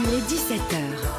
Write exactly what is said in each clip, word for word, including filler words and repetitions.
Il est dix-sept heures.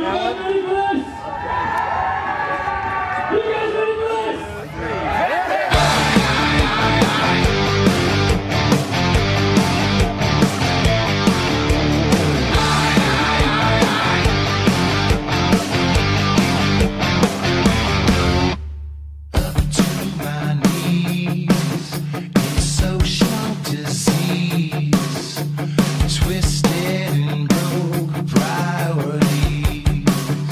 guys ready for this? You guys ready for this? Twisted and broke priorities.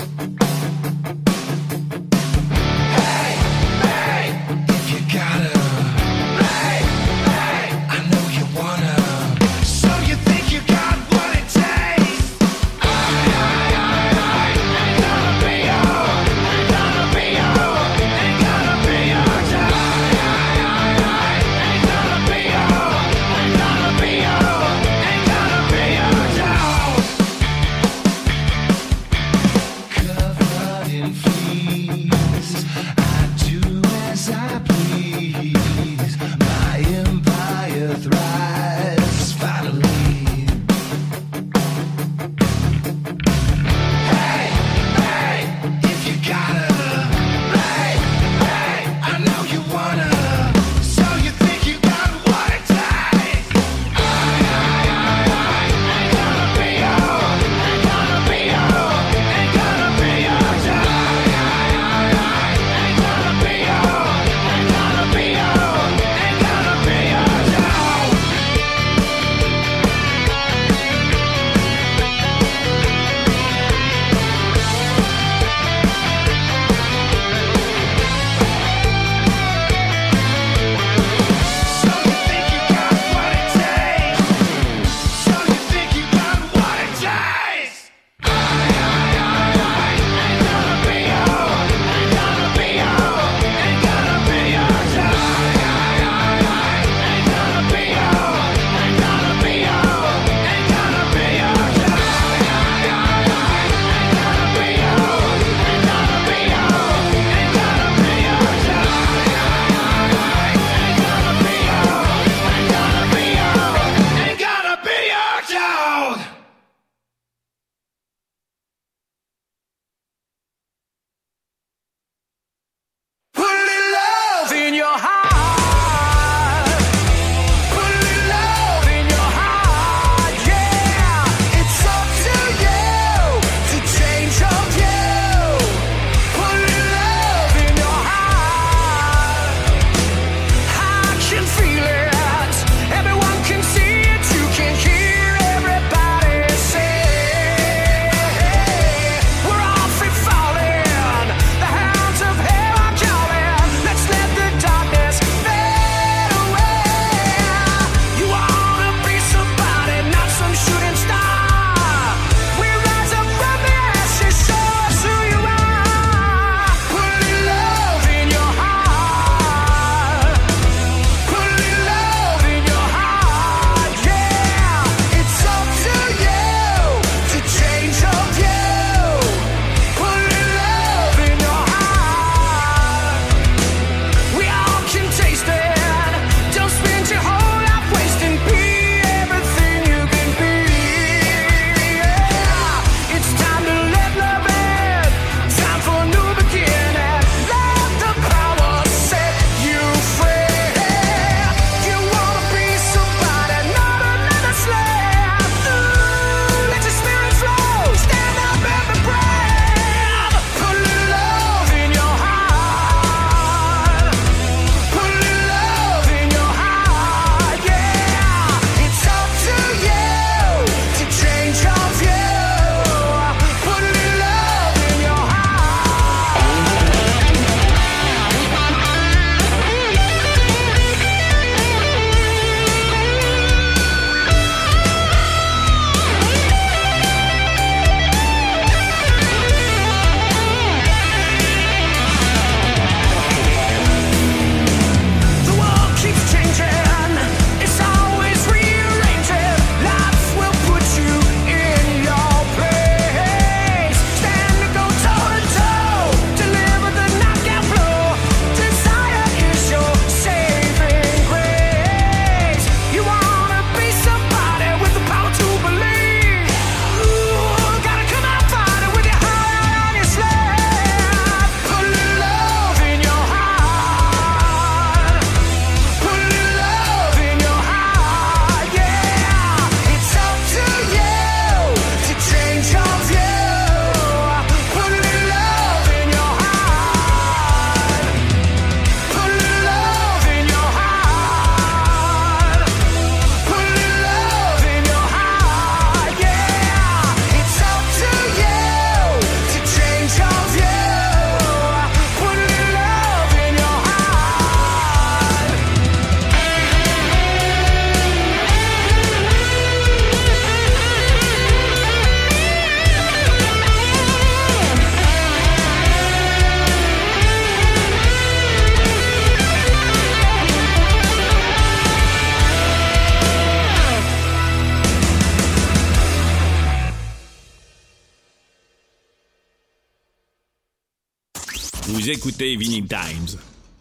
Vous écoutez Vinyl Times.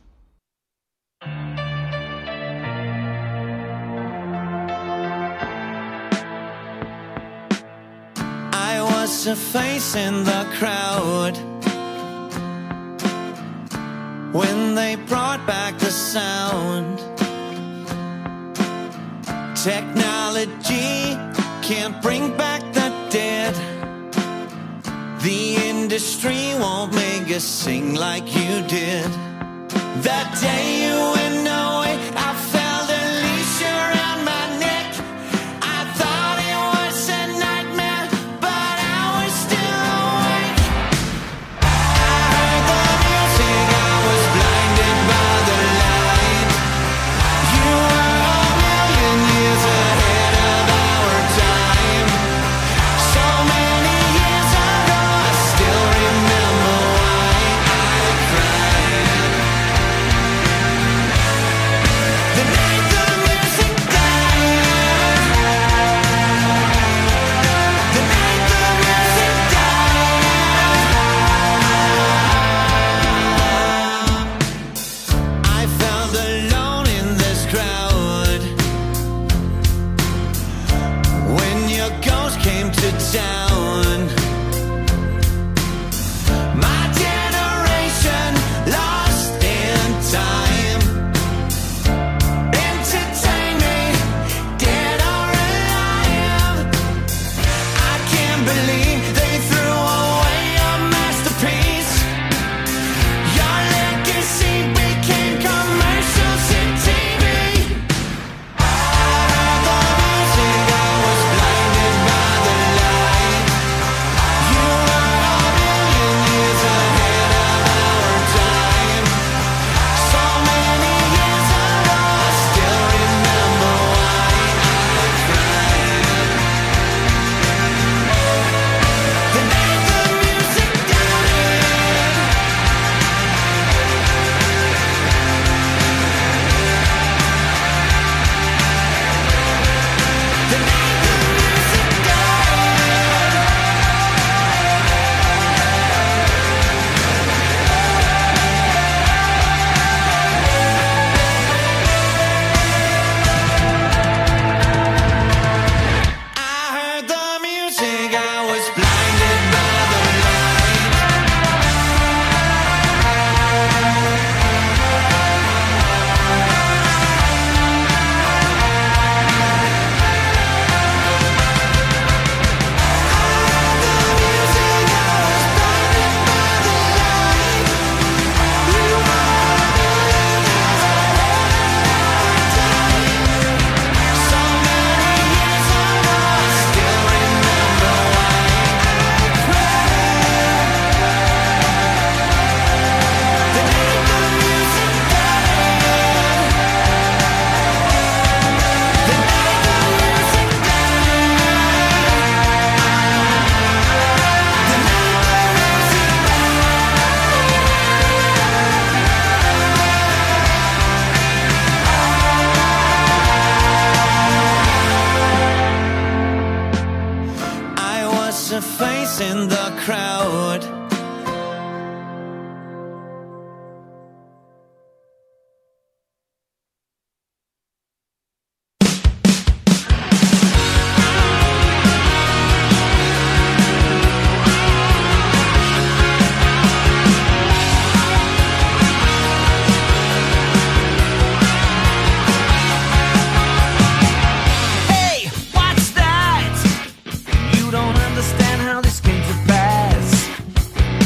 I was a face in the crowd when they brought back the sound. Technology can't bring back the dead. The industry won't make us sing like you did. That day you went away, I felt a leash around my neck. I thought it was a nightmare, but I was still awake. I heard the music, I was blinded by the light. You were a million years ahead of our time. So many years ago, I still remember why I cried. The night the music died. The night the music died. I felt alone in this crowd when your ghost came to town. My generation lost in time. Entertain me, dead or alive. I can't believe they threw away your masterpiece. Your legacy became commercials and T V. I heard the music, I was blinded by the light. You were a million years ahead of our time. So many years ago, I still remember why I cried. The night the music died. The night the music died. I heard the music, I was blinded by the light. The music, I was blinded by the light. You were a million years ahead of our time. So many years ago, I still remember why I cried. The night the music died. The night the music I was a face in the crowd. Hey, what's that? You don't understand how this came to pass.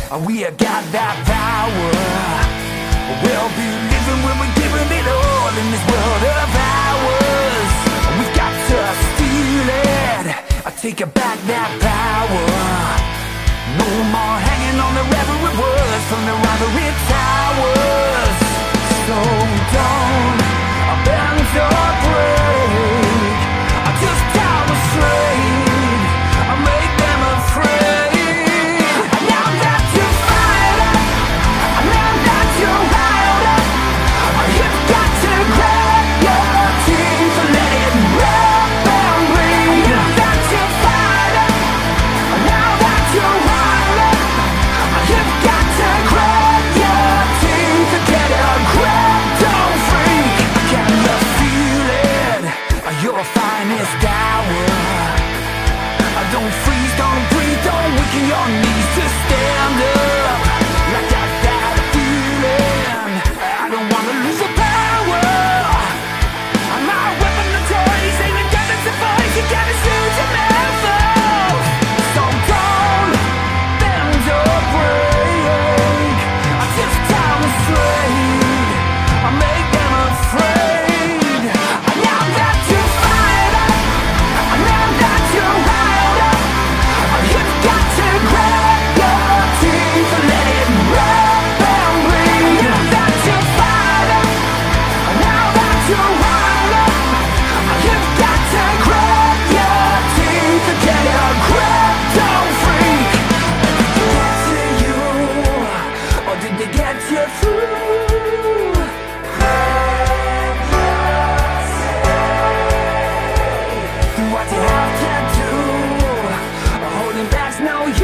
We have got that power. We'll be living when we're giving it all in this world of ours. We've got to steal it. I take it back that power. No more hanging on the rivalry words from the rivalry towers. So don't bend or break. I just demonstrate. I make them afraid. Your knees to stand up like I got a feeling. I don't wanna lose the power. My weapon of choice ain't a gun, it's a voice. You gotta shoot your mouth off. So don't bend or break. I just demonstrate. I make them afraid. I know that you fight. I know that you hide. You've got to grab your teeth and let it rip and bleed. Now that you fight, now that you run, you've got to grab your teeth and get your grip, don't freak. Did they get to you, or did they get you through? Grab your teeth. Do what you have to do. Holding back's no use.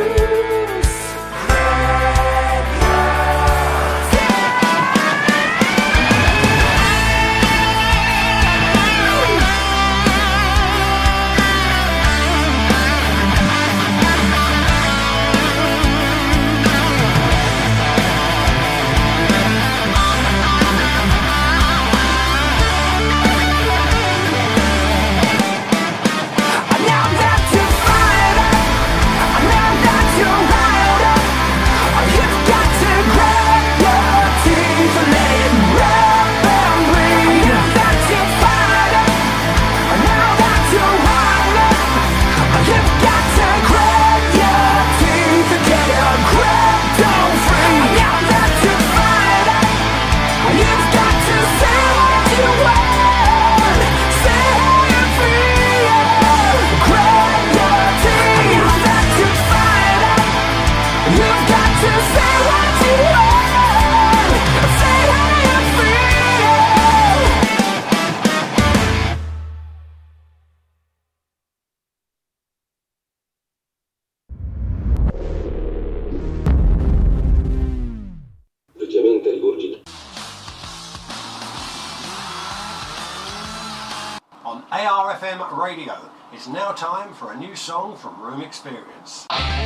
On A R F M Radio, it's now time for a new song from Room Experience.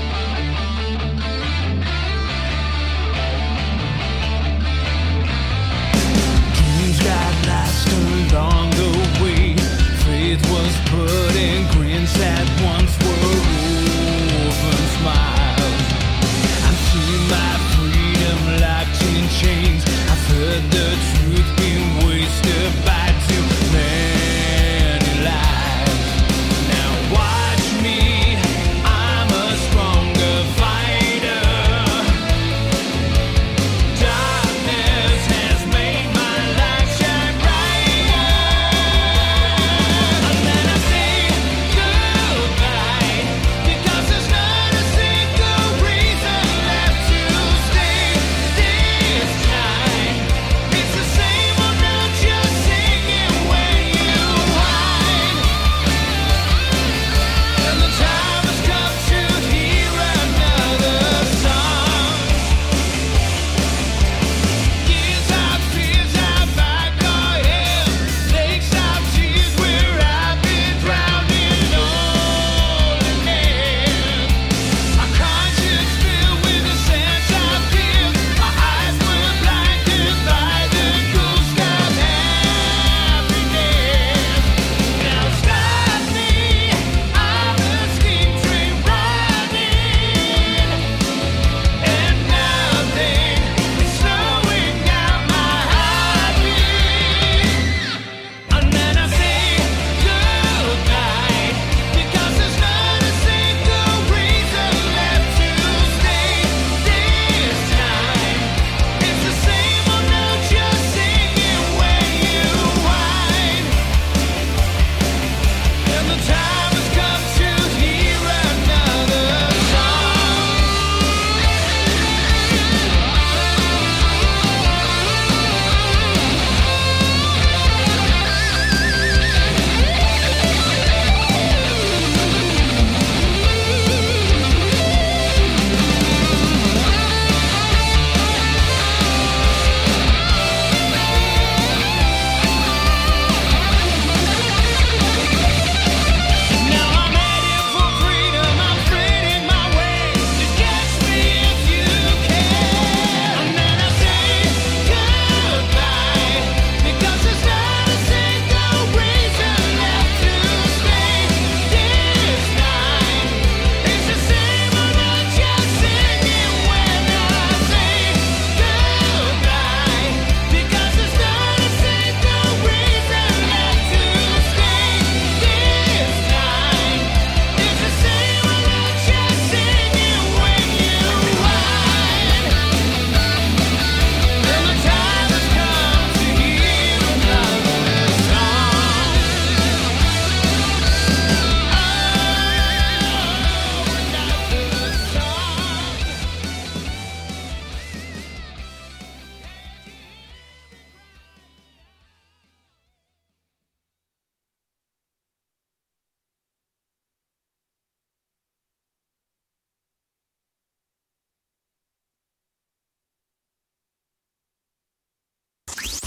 Dreams got lost along the way. Faith was put in grins that once were open smiles. I've seen my freedom locked in chains. I've heard the truth being wasted by too many lives. Now watch me, I'm a stronger fighter.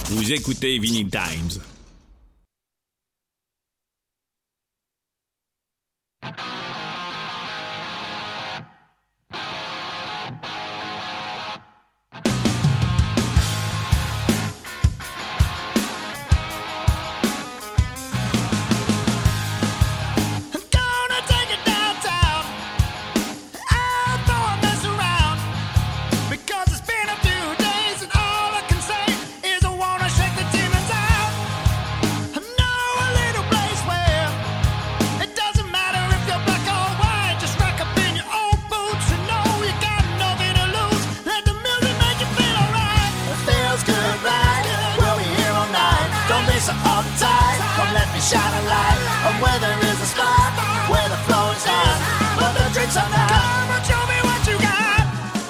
Vous écoutez Vinyle Times. Shine a light on where there is a spot where the flow is hot, but the drinks are not. Come on, show me what you got.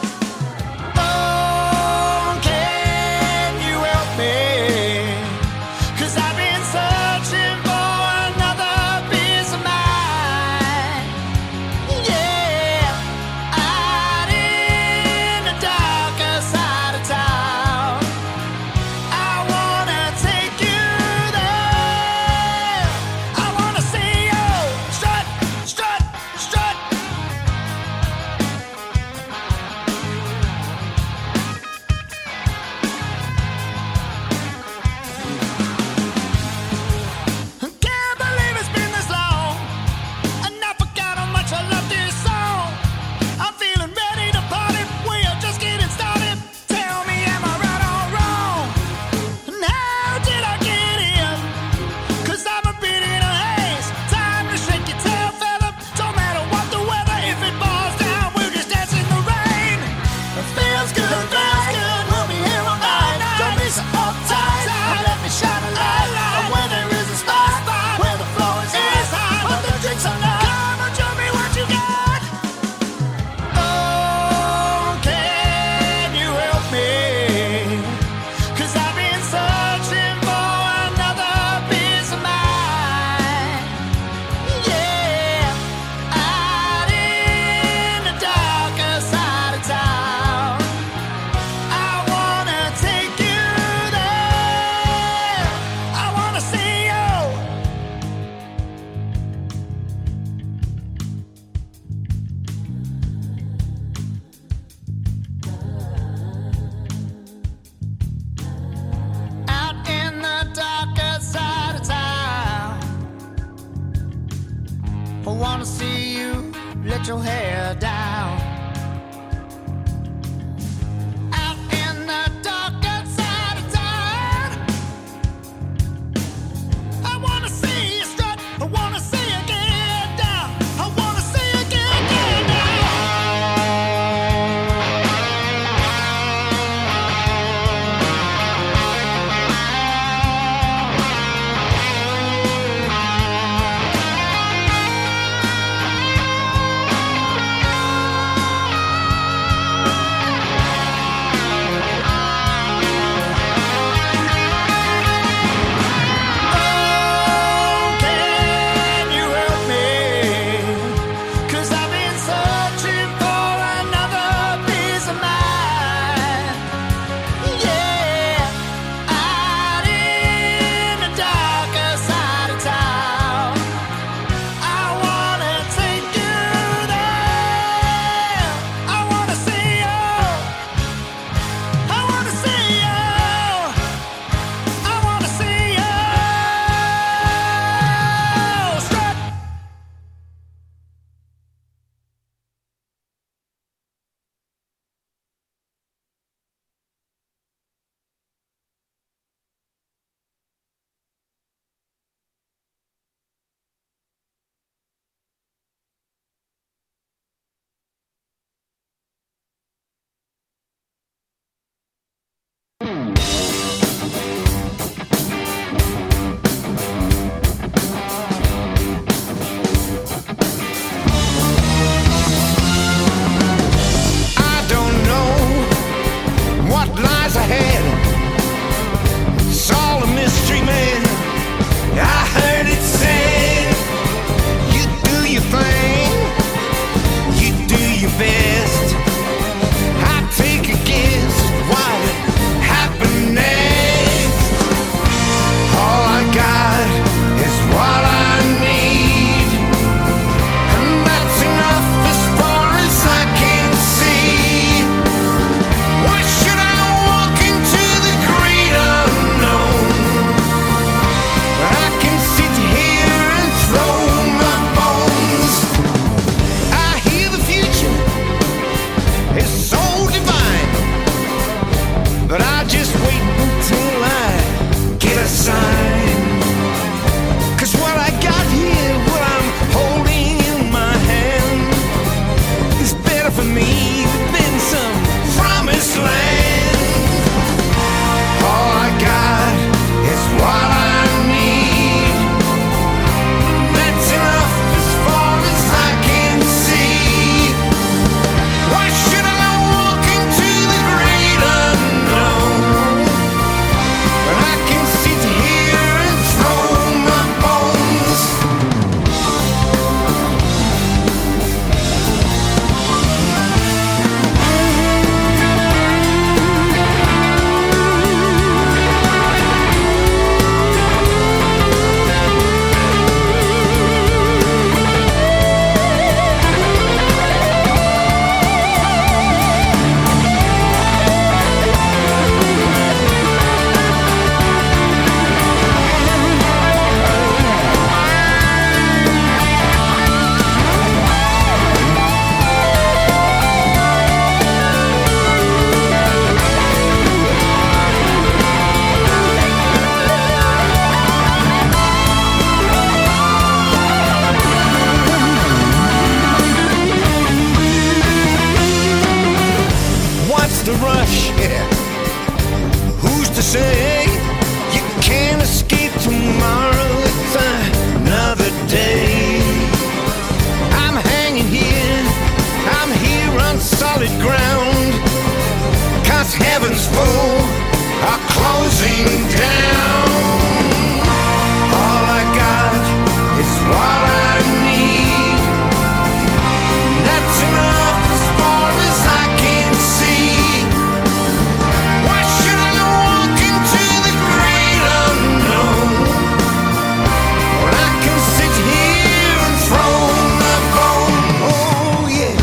Oh, can you help me? 'Cause I've been searching for another piece of mind. Yeah, out in the darker side of town. I wanna take you. Your hair down out in the darker side of town. I wanna see you strut, I wanna see you get down, I wanna see you get, get down. rush. Yeah. Who's to say you can't escape tomorrow? It's another day. I'm hanging here, I'm here on solid ground, 'cause heaven's full are closing down. All I got is what I need. That's enough as far as I can see. Why should I walk into the great unknown when I can sit here and throw my bone? Oh yeah.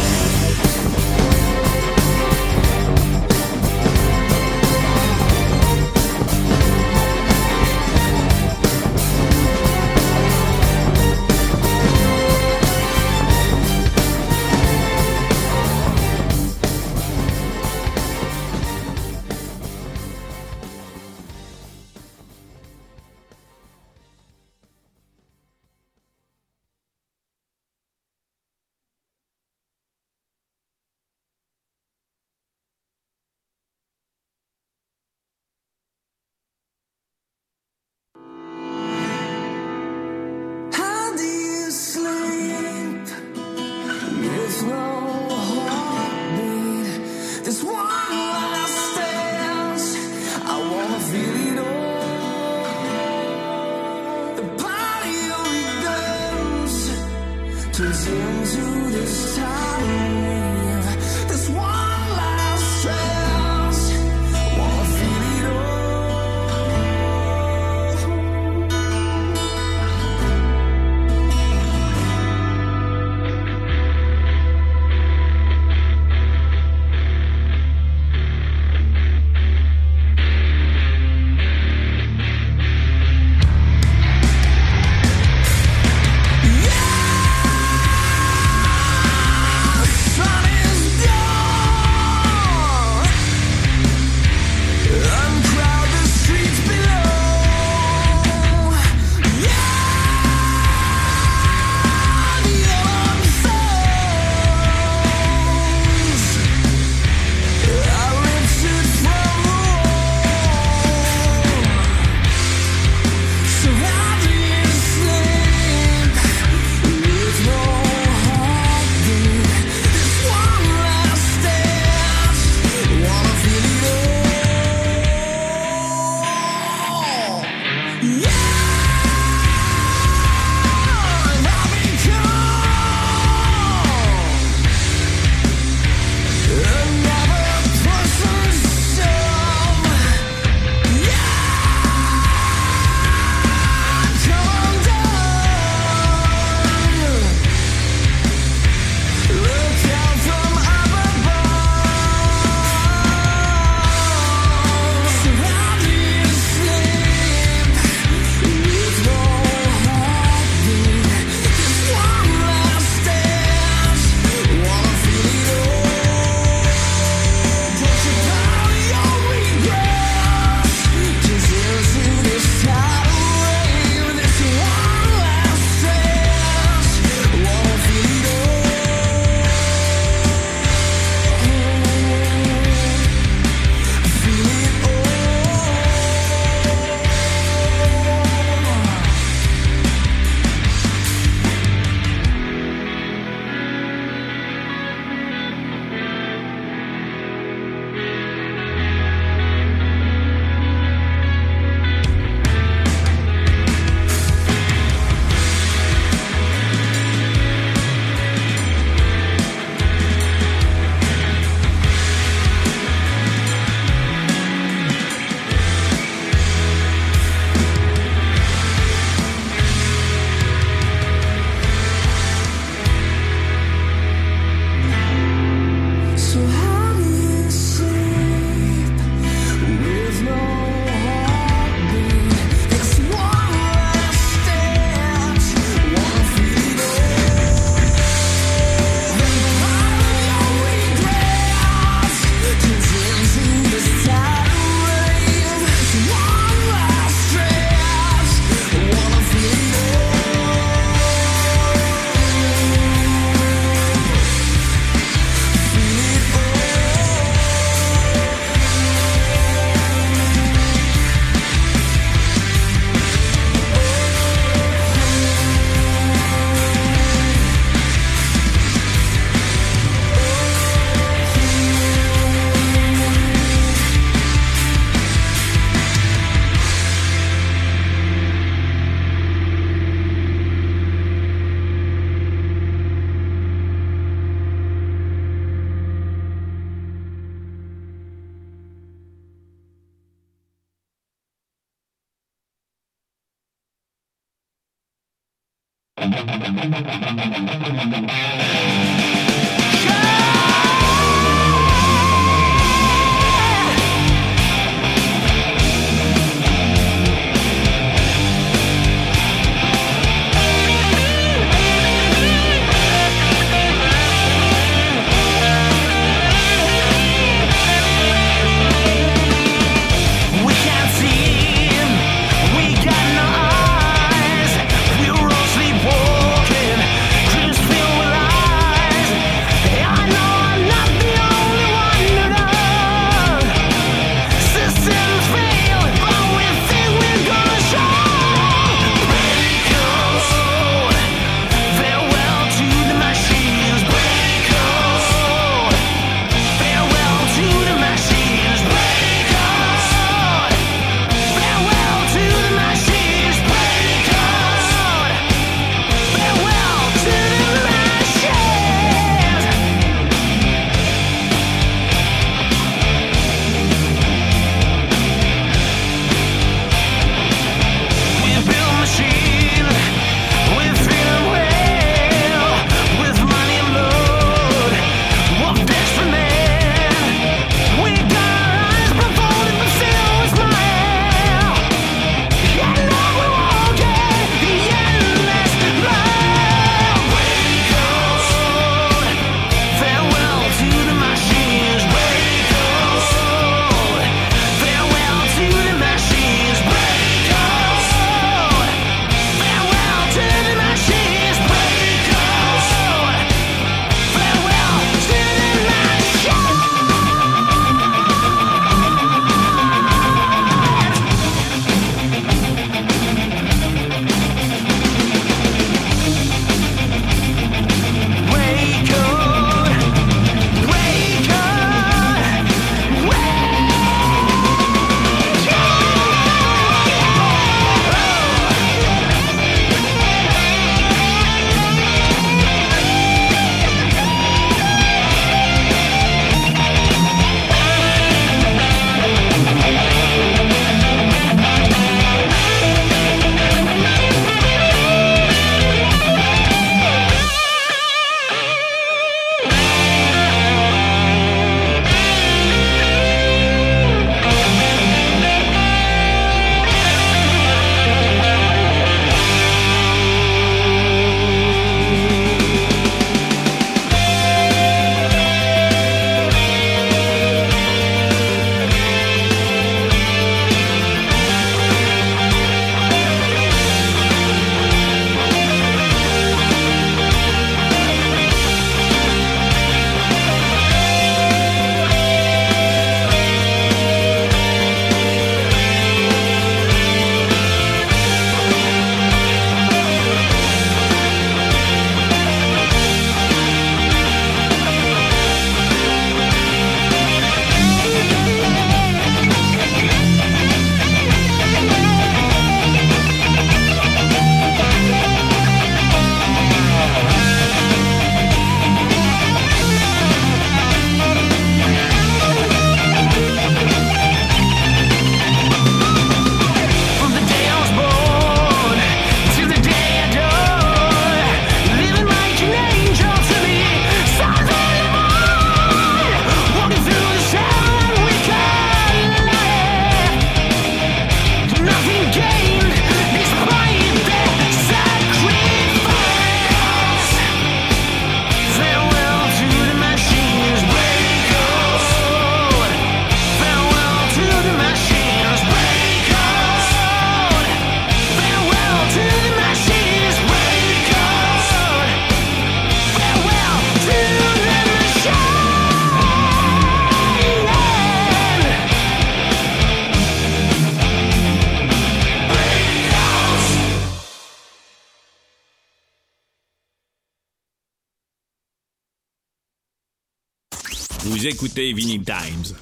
Vous écoutez Vinyl Times.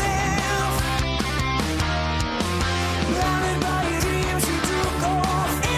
Blinded by your dreams, you took off.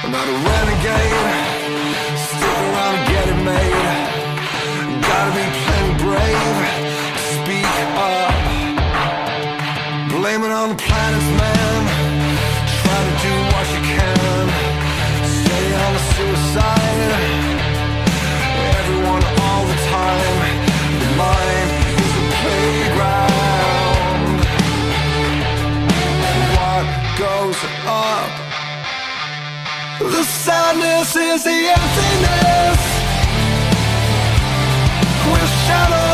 I'm not a renegade. Stick around and get it made. Gotta be plenty brave. Speak up. Blame it on the planets, man. Try to do what you can. Stay on the suicide. Everyone all the time. The mind is a playground. What goes up? The sadness is the emptiness. We're shadows.